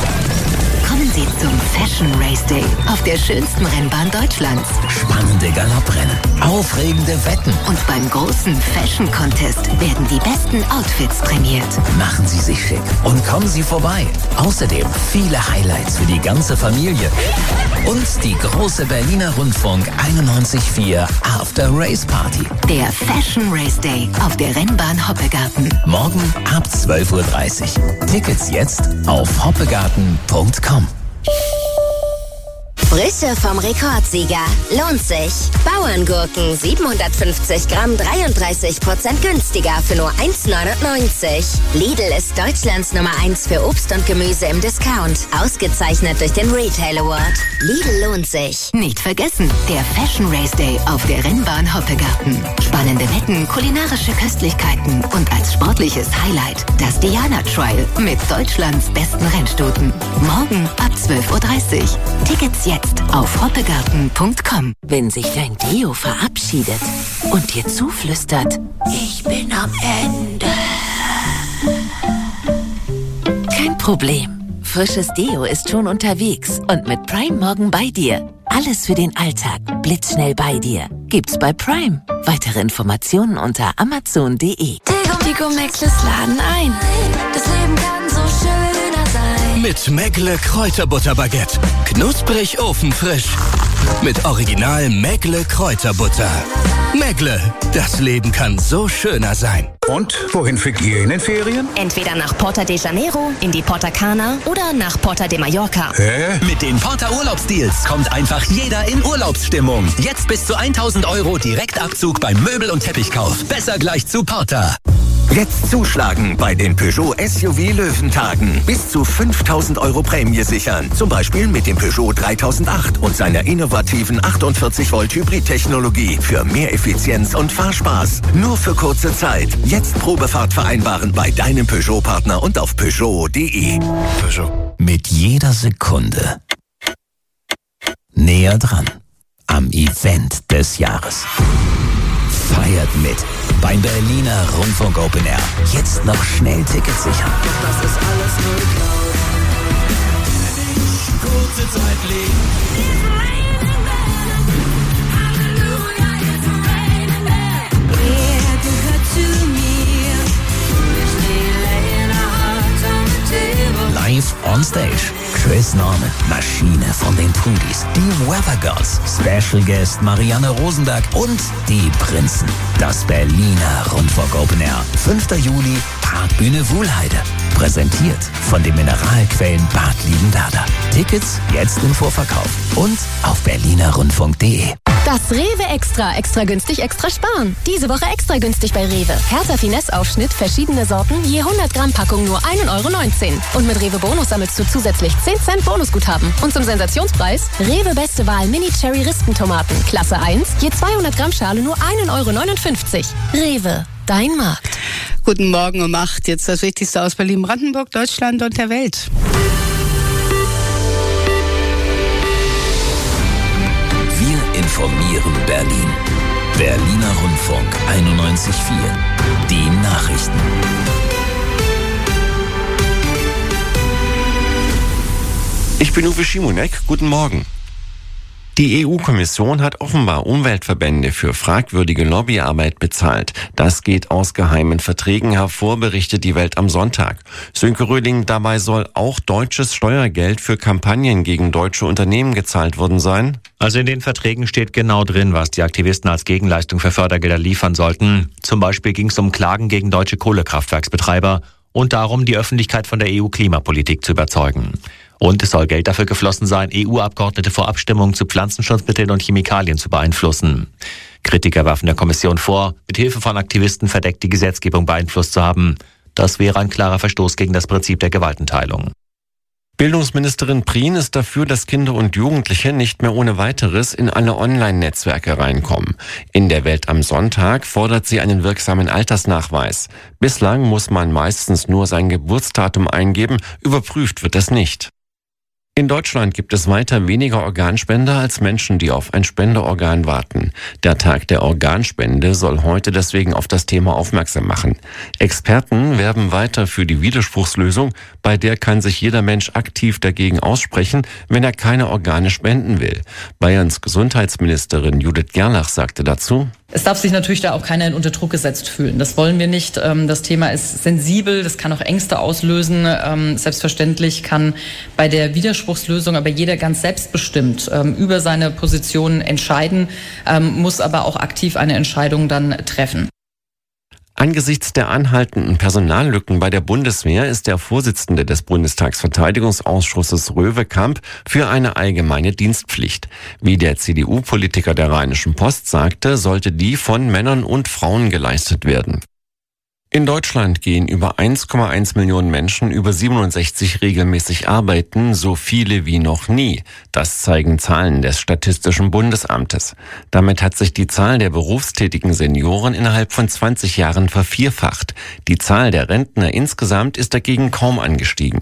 Kommen Sie zum Fashion Race Day auf der schönsten Rennbahn Deutschlands. Spannende Galopprennen, aufregende Wetten. Und beim großen Fashion Contest werden die besten Outfits prämiert. Machen Sie sich schick und kommen Sie vorbei. Außerdem viele Highlights für die ganze Familie. Und die große Berliner Rundfunk einundneunzig Komma vier After Race Party. Der Fashion Race Day auf der Rennbahn Hoppegarten. Morgen ab zwölf Uhr dreißig. Tickets jetzt auf hoppegarten punkt com. Frische vom Rekordsieger. Lohnt sich. Bauerngurken siebenhundertfünfzig Gramm, dreiunddreißig Prozent günstiger für nur eins neunundneunzig. Lidl ist Deutschlands Nummer eins für Obst und Gemüse im Discount. Ausgezeichnet durch den Retail Award. Lidl lohnt sich. Nicht vergessen, der Fashion Race Day auf der Rennbahn Hoppegarten. Spannende Wetten, kulinarische Köstlichkeiten und als sportliches Highlight das Diana Trial mit Deutschlands besten Rennstuten. Morgen ab zwölf Uhr dreißig. Tickets jetzt auf hoppegarten punkt com. Wenn sich dein Deo verabschiedet und dir zuflüstert, ich bin am Ende. Kein Problem. Frisches Deo ist schon unterwegs und mit Prime morgen bei dir. Alles für den Alltag, blitzschnell bei dir. Gibt's bei Prime. Weitere Informationen unter amazon punkt de. Tico Maxles laden ein. Das Leben kann so schöner sein. Mit Megle Kräuterbutterbaguette. Knusprig ofenfrisch. Mit Original Megle Kräuterbutter. Megle, das Leben kann so schöner sein. Und wohin fliegt ihr in den Ferien? Entweder nach Porta de Janeiro, in die Porta Cana oder nach Porta de Mallorca. Hä? Mit den Porta Urlaubsdeals kommt einfach jeder in Urlaubsstimmung. Jetzt bis zu tausend Euro Direktabzug beim Möbel- und Teppichkauf. Besser gleich zu Porta. Jetzt zuschlagen bei den Peugeot S U V Löwentagen. Bis zu fünftausend Euro Prämie sichern. Zum Beispiel mit dem Peugeot dreitausendacht und seiner innovativen achtundvierzig Volt Hybrid-Technologie für mehr Effizienz und Fahrspaß. Nur für kurze Zeit. Jetzt Probefahrt vereinbaren bei deinem Peugeot-Partner und auf Peugeot punkt de. Peugeot. Mit jeder Sekunde näher dran am Event des Jahres. Feiert mit beim Berliner Rundfunk Open Air. Jetzt noch schnell Tickets sichern. Das ist alles nur Cloud. Wenn ich kurze Zeit leben. Live on Stage. Chris Norman, Maschine von den Pudis, die Weather Girls, Special Guest Marianne Rosenberg und die Prinzen. Das Berliner Rundfunk Open Air. fünfter Juli, Parkbühne Wuhlheide. Präsentiert von den Mineralquellen Bad Liebenwerda. Tickets jetzt im Vorverkauf und auf berliner rundfunk punkt de. Das Rewe Extra. Extra günstig, extra sparen. Diese Woche extra günstig bei Rewe. Hertha Finesse-Aufschnitt, verschiedene Sorten, je hundert Gramm Packung nur ein Euro neunzehn. Und mit Rewe Bonus sammelst du zusätzlich zehn Cent Bonusguthaben. Und zum Sensationspreis, Rewe Beste Wahl Mini-Cherry-Rispentomaten. Klasse eins, je zweihundert Gramm Schale nur ein Euro neunundfünfzig. Rewe, dein Markt. Guten Morgen um acht. Jetzt das Wichtigste aus Berlin, Brandenburg, Deutschland und der Welt. Wir informieren Berlin. Berliner Rundfunk einundneunzig Komma vier. Die Nachrichten. Ich bin Uwe Schimonek. Guten Morgen. Die E U-Kommission hat offenbar Umweltverbände für fragwürdige Lobbyarbeit bezahlt. Das geht aus geheimen Verträgen hervor, berichtet die Welt am Sonntag. Sönke Röhling, dabei soll auch deutsches Steuergeld für Kampagnen gegen deutsche Unternehmen gezahlt worden sein? Also in den Verträgen steht genau drin, was die Aktivisten als Gegenleistung für Fördergelder liefern sollten. Zum Beispiel ging es um Klagen gegen deutsche Kohlekraftwerksbetreiber und darum, die Öffentlichkeit von der E U-Klimapolitik zu überzeugen. Und es soll Geld dafür geflossen sein, E U-Abgeordnete vor Abstimmungen zu Pflanzenschutzmitteln und Chemikalien zu beeinflussen. Kritiker werfen der Kommission vor, mit Hilfe von Aktivisten verdeckt die Gesetzgebung beeinflusst zu haben. Das wäre ein klarer Verstoß gegen das Prinzip der Gewaltenteilung. Bildungsministerin Prien ist dafür, dass Kinder und Jugendliche nicht mehr ohne weiteres in alle Online-Netzwerke reinkommen. In der Welt am Sonntag fordert sie einen wirksamen Altersnachweis. Bislang muss man meistens nur sein Geburtsdatum eingeben, überprüft wird es nicht. In Deutschland gibt es weiter weniger Organspender als Menschen, die auf ein Spenderorgan warten. Der Tag der Organspende soll heute deswegen auf das Thema aufmerksam machen. Experten werben weiter für die Widerspruchslösung, bei der kann sich jeder Mensch aktiv dagegen aussprechen, wenn er keine Organe spenden will. Bayerns Gesundheitsministerin Judith Gerlach sagte dazu: Es darf sich natürlich da auch keiner unter Druck gesetzt fühlen. Das wollen wir nicht. Das Thema ist sensibel, das kann auch Ängste auslösen. Selbstverständlich kann bei der Widerspruchslösung aber jeder ganz selbstbestimmt über seine Position entscheiden, muss aber auch aktiv eine Entscheidung dann treffen. Angesichts der anhaltenden Personallücken bei der Bundeswehr ist der Vorsitzende des Bundestagsverteidigungsausschusses Röwekamp für eine allgemeine Dienstpflicht. Wie der C D U-Politiker der Rheinischen Post sagte, sollte die von Männern und Frauen geleistet werden. In Deutschland gehen über eins Komma eins Millionen Menschen über siebenundsechzig regelmäßig arbeiten, so viele wie noch nie. Das zeigen Zahlen des Statistischen Bundesamtes. Damit hat sich die Zahl der berufstätigen Senioren innerhalb von zwanzig Jahren vervierfacht. Die Zahl der Rentner insgesamt ist dagegen kaum angestiegen.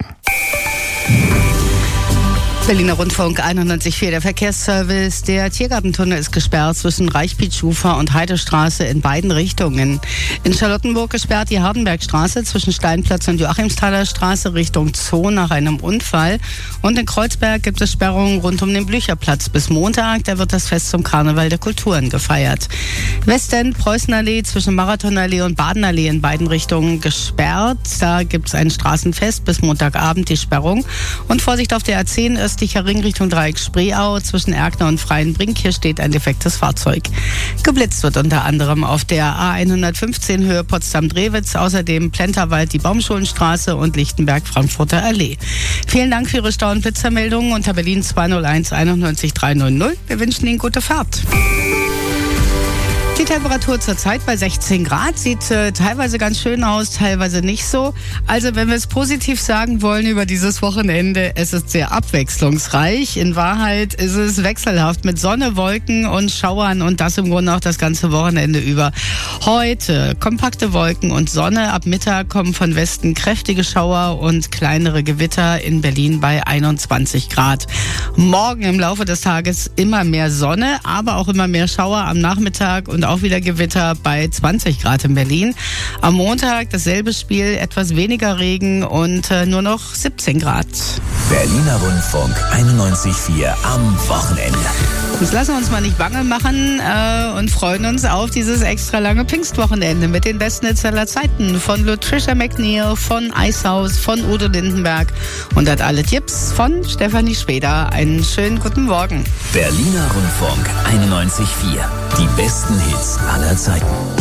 Berliner Rundfunk einundneunzig Komma vier, der Verkehrsservice. Der Tiergartentunnel ist gesperrt zwischen Reichpietschufer und Heidestraße in beiden Richtungen. In Charlottenburg gesperrt die Hardenbergstraße zwischen Steinplatz und Joachimsthaler Straße Richtung Zoo nach einem Unfall. Und in Kreuzberg gibt es Sperrungen rund um den Blücherplatz bis Montag. Da wird das Fest zum Karneval der Kulturen gefeiert. Westend, Preußenallee zwischen Marathonallee und Badenallee in beiden Richtungen gesperrt. Da gibt es ein Straßenfest bis Montagabend die Sperrung. Und Vorsicht auf der A zehn ist Ring Richtung Dreieck Spreeau zwischen Erkner und Freienbrink. Hier steht ein defektes Fahrzeug. Geblitzt wird unter anderem auf der A hundertfünfzehn Höhe Potsdam-Drewitz, außerdem Plenterwald, die Baumschulenstraße und Lichtenberg-Frankfurter Allee. Vielen Dank für Ihre Stau- und Blitzermeldungen unter Berlin zwei null eins einundneunzig drei null null. Wir wünschen Ihnen gute Fahrt. Die Temperatur zurzeit bei sechzehn Grad, sieht äh, teilweise ganz schön aus, teilweise nicht so. Also wenn wir es positiv sagen wollen über dieses Wochenende, es ist sehr abwechslungsreich. In Wahrheit ist es wechselhaft mit Sonne, Wolken und Schauern und das im Grunde auch das ganze Wochenende über. Heute kompakte Wolken und Sonne, ab Mittag kommen von Westen kräftige Schauer und kleinere Gewitter in Berlin bei einundzwanzig Grad. Morgen im Laufe des Tages immer mehr Sonne, aber auch immer mehr Schauer am Nachmittag und auch wieder Gewitter bei zwanzig Grad in Berlin. Am Montag dasselbe Spiel, etwas weniger Regen und äh, nur noch siebzehn Grad. Berliner Rundfunk einundneunzig Komma vier am Wochenende. Das lassen wir uns mal nicht bange machen äh, und freuen uns auf dieses extra lange Pfingstwochenende mit den besten Hits aller Zeiten von Latricia McNeil, von Eishaus, von Udo Lindenberg und hat alle Tipps von Stefanie Schweder. Einen schönen guten Morgen. Berliner Rundfunk einundneunzig Komma vier. Die besten Hits aller Zeiten.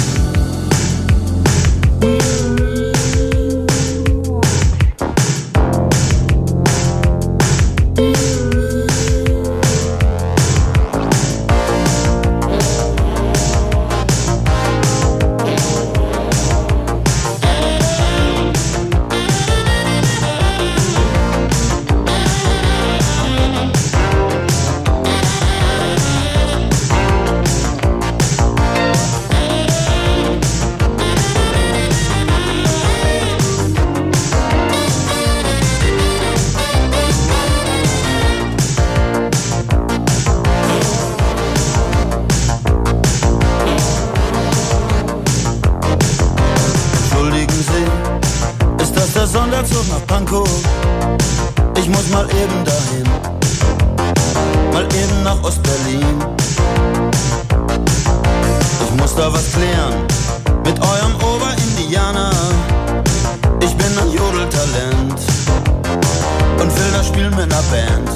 Sonderzug nach Pankow. Ich muss mal eben dahin, mal eben nach Ostberlin. Ich muss da was klären mit eurem Oberindianer. Ich bin ein Jodeltalent und will das spielen mit ner Band.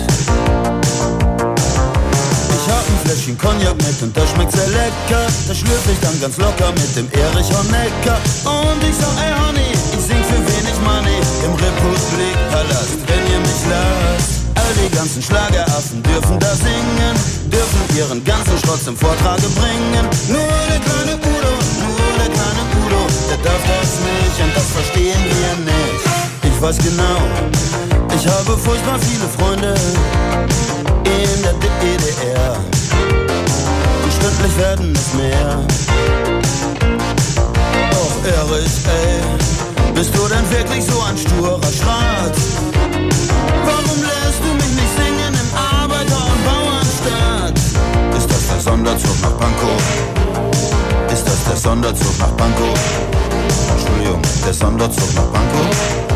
Ich hab ein Fläschchen Cognac mit und das schmeckt sehr lecker. Das schlürf ich dann ganz locker mit dem Erich Honecker. Und ich sag, ey Honey, ich sing für wenig Money im Republikpalast, wenn ihr mich lasst. All die ganzen Schlageraffen dürfen da singen, dürfen ihren ganzen Schrott zum Vortrage bringen. Nur der kleine Udo, nur der kleine Udo, der darf das nicht und das verstehen wir nicht. Ich weiß genau, ich habe furchtbar viele Freunde in der D D R und stündlich werden es mehr. Doch Erich, ey, bist du denn wirklich so ein sturer Schrat? Warum lässt du mich nicht singen im Arbeiter- und Bauernstaat? Ist das der Sonderzug nach Pankow? Ist das der Sonderzug nach Pankow? Entschuldigung, der Sonderzug nach Pankow?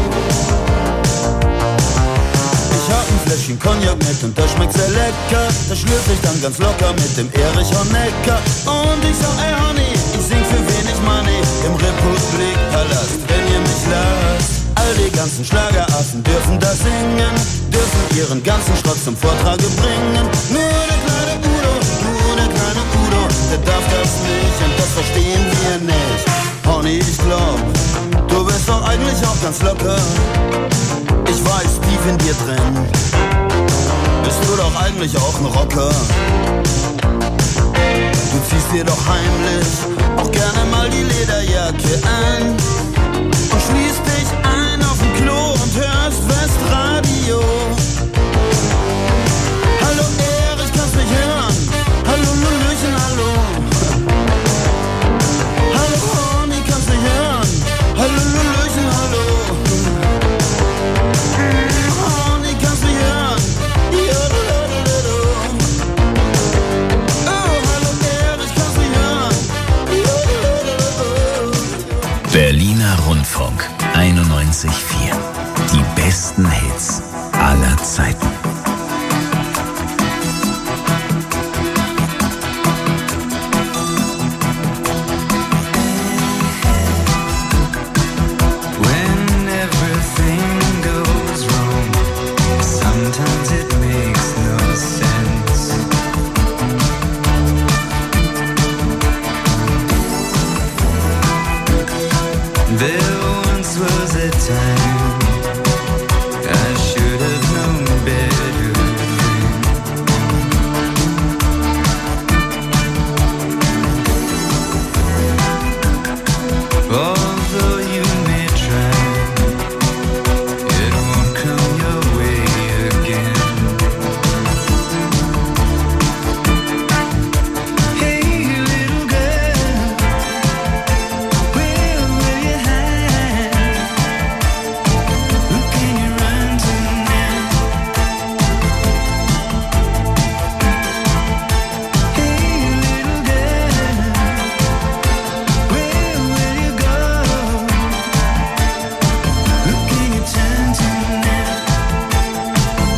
Ich hab ein Fläschchen Cognac mit und das schmeckt sehr lecker. Das schlürf ich dann ganz locker mit dem Erich Honecker. Und ich sag, ey Honey, ich sing für wenig Money im Republikpalast, wenn ihr mich lasst. All die ganzen Schlageraffen dürfen da singen, dürfen ihren ganzen Schrott zum Vortrage bringen. Nur der kleine Udo, nur der kleine Udo, der darf das nicht und das verstehen wir nicht. Honey, ich glaub, du bist doch eigentlich auch ganz locker. Ich weiß, tief in dir drin bist du doch eigentlich auch ein Rocker. Du ziehst dir doch heimlich auch gerne mal die Lederjacke an und schließt dich ein auf dem Klo und hörst Westradio. Hallo Erich, kannst mich hören? Hallo Lulöchen, hallo. Hallo Honey, kannst mich hören? Hallo Lulöchen, hallo. Honey, kannst mich hören? Jodelödelödo. Oh, hallo Erich, kannst mich hören? Jodelödelödo. Berliner Rundfunk einundneunzig Komma vier. Die besten Hits aller Zeiten. When everything goes wrong, sometimes it makes no sense. There once was a time